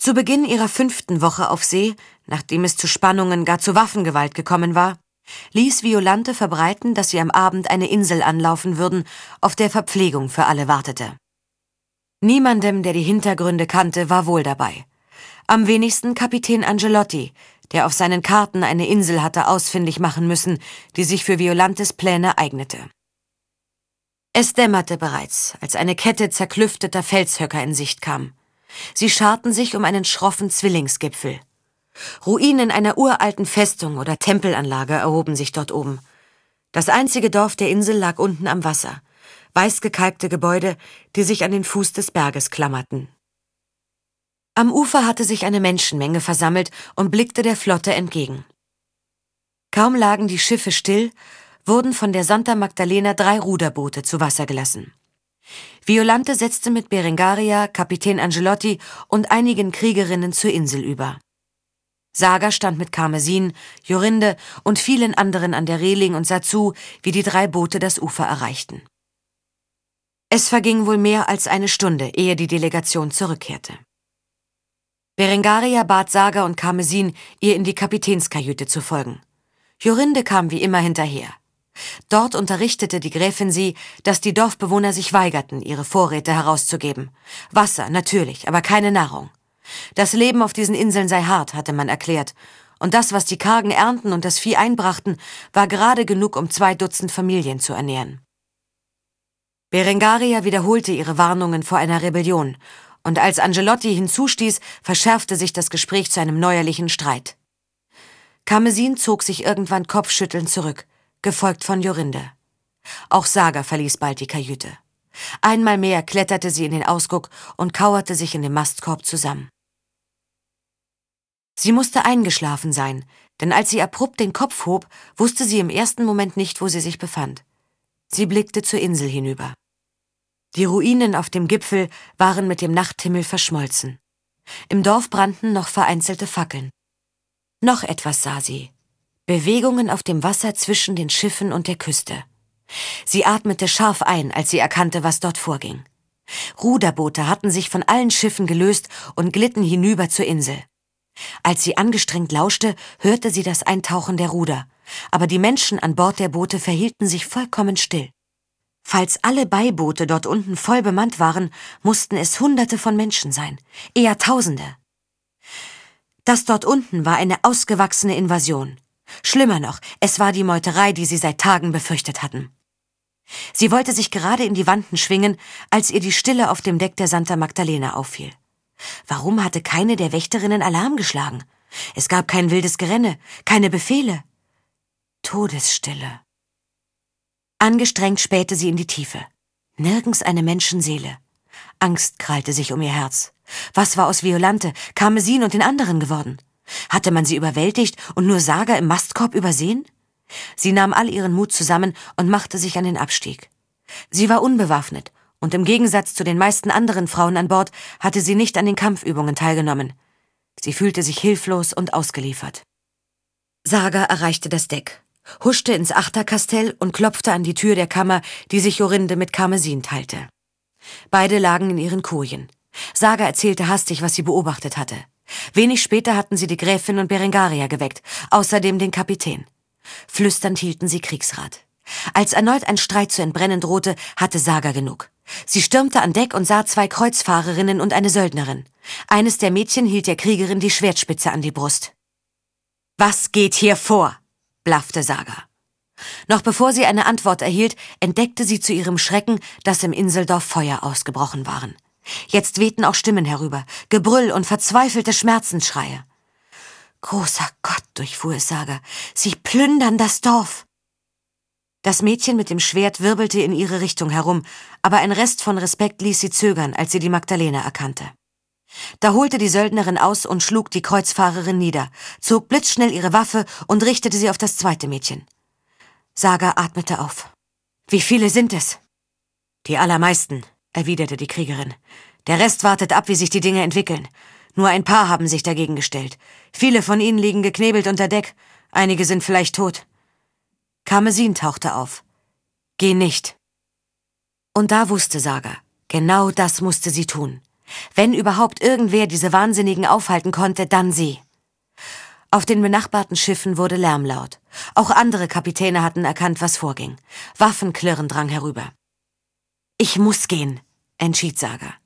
Zu Beginn ihrer 5. Woche auf See, nachdem es zu Spannungen, gar zu Waffengewalt gekommen war, ließ Violante verbreiten, dass sie am Abend eine Insel anlaufen würden, auf der Verpflegung für alle wartete. Niemandem, der die Hintergründe kannte, war wohl dabei. Am wenigsten Kapitän Angelotti, der auf seinen Karten eine Insel hatte ausfindig machen müssen, die sich für Violantes Pläne eignete. Es dämmerte bereits, als eine Kette zerklüfteter Felshöcker in Sicht kam. Sie scharten sich um einen schroffen Zwillingsgipfel. Ruinen einer uralten Festung oder Tempelanlage erhoben sich dort oben. Das einzige Dorf der Insel lag unten am Wasser, weißgekalkte Gebäude, die sich an den Fuß des Berges klammerten. Am Ufer hatte sich eine Menschenmenge versammelt und blickte der Flotte entgegen. Kaum lagen die Schiffe still, wurden von der Santa Magdalena 3 Ruderboote zu Wasser gelassen. Violante setzte mit Berengaria, Kapitän Angelotti und einigen Kriegerinnen zur Insel über. Saga stand mit Karmesin, Jorinde und vielen anderen an der Reling und sah zu, wie die 3 Boote das Ufer erreichten. Es verging wohl mehr als eine Stunde, ehe die Delegation zurückkehrte. Berengaria bat Saga und Karmesin, ihr in die Kapitänskajüte zu folgen. Jorinde kam wie immer hinterher. Dort unterrichtete die Gräfin sie, dass die Dorfbewohner sich weigerten, ihre Vorräte herauszugeben. Wasser, natürlich, aber keine Nahrung. Das Leben auf diesen Inseln sei hart, hatte man erklärt, und das, was die kargen ernten und das Vieh einbrachten, war gerade genug, um 2 Dutzend Familien zu ernähren. Berengaria wiederholte ihre Warnungen vor einer Rebellion, und als Angelotti hinzustieß, verschärfte sich das Gespräch zu einem neuerlichen Streit. Karmesin zog sich irgendwann kopfschüttelnd zurück, gefolgt von Jorinde. Auch Saga verließ bald die Kajüte. Einmal mehr kletterte sie in den Ausguck und kauerte sich in dem Mastkorb zusammen. Sie musste eingeschlafen sein, denn als sie abrupt den Kopf hob, wusste sie im ersten Moment nicht, wo sie sich befand. Sie blickte zur Insel hinüber. Die Ruinen auf dem Gipfel waren mit dem Nachthimmel verschmolzen. Im Dorf brannten noch vereinzelte Fackeln. Noch etwas sah sie. Bewegungen auf dem Wasser zwischen den Schiffen und der Küste. Sie atmete scharf ein, als sie erkannte, was dort vorging. Ruderboote hatten sich von allen Schiffen gelöst und glitten hinüber zur Insel. Als sie angestrengt lauschte, hörte sie das Eintauchen der Ruder, aber die Menschen an Bord der Boote verhielten sich vollkommen still. Falls alle Beiboote dort unten voll bemannt waren, mussten es Hunderte von Menschen sein, eher Tausende. Das dort unten war eine ausgewachsene Invasion. Schlimmer noch, es war die Meuterei, die sie seit Tagen befürchtet hatten. Sie wollte sich gerade in die Wanten schwingen, als ihr die Stille auf dem Deck der Santa Magdalena auffiel. Warum hatte keine der Wächterinnen Alarm geschlagen? Es gab kein wildes Gerenne, keine Befehle. Todesstille. Angestrengt spähte sie in die Tiefe. Nirgends eine Menschenseele. Angst krallte sich um ihr Herz. Was war aus Violante, Karmesin und den anderen geworden? Hatte man sie überwältigt und nur Saga im Mastkorb übersehen? Sie nahm all ihren Mut zusammen und machte sich an den Abstieg. Sie war unbewaffnet und im Gegensatz zu den meisten anderen Frauen an Bord hatte sie nicht an den Kampfübungen teilgenommen. Sie fühlte sich hilflos und ausgeliefert. Saga erreichte das Deck, huschte ins Achterkastell und klopfte an die Tür der Kammer, die sich Jorinde mit Karmesin teilte. Beide lagen in ihren Kojen. Saga erzählte hastig, was sie beobachtet hatte. Wenig später hatten sie die Gräfin und Berengaria geweckt, außerdem den Kapitän. Flüsternd hielten sie Kriegsrat. Als erneut ein Streit zu entbrennen drohte, hatte Saga genug. Sie stürmte an Deck und sah 2 Kreuzfahrerinnen und eine Söldnerin. Eines der Mädchen hielt der Kriegerin die Schwertspitze an die Brust. »Was geht hier vor?« blaffte Saga. Noch bevor sie eine Antwort erhielt, entdeckte sie zu ihrem Schrecken, dass im Inseldorf Feuer ausgebrochen waren. Jetzt wehten auch Stimmen herüber, Gebrüll und verzweifelte Schmerzensschreie. »Großer Gott«, durchfuhr es Saga, »sie plündern das Dorf!« Das Mädchen mit dem Schwert wirbelte in ihre Richtung herum, aber ein Rest von Respekt ließ sie zögern, als sie die Magdalena erkannte. Da holte die Söldnerin aus und schlug die Kreuzfahrerin nieder, zog blitzschnell ihre Waffe und richtete sie auf das zweite Mädchen. Saga atmete auf. »Wie viele sind es?« »Die allermeisten«, erwiderte die Kriegerin. »Der Rest wartet ab, wie sich die Dinge entwickeln. Nur ein paar haben sich dagegen gestellt. Viele von ihnen liegen geknebelt unter Deck. Einige sind vielleicht tot.« Karmesin tauchte auf. »Geh nicht.« Und da wusste Saga, genau das musste sie tun. Wenn überhaupt irgendwer diese Wahnsinnigen aufhalten konnte, dann sie. Auf den benachbarten Schiffen wurde Lärm laut. Auch andere Kapitäne hatten erkannt, was vorging. Waffenklirren drang herüber. »Ich muss gehen«, entschied Saga.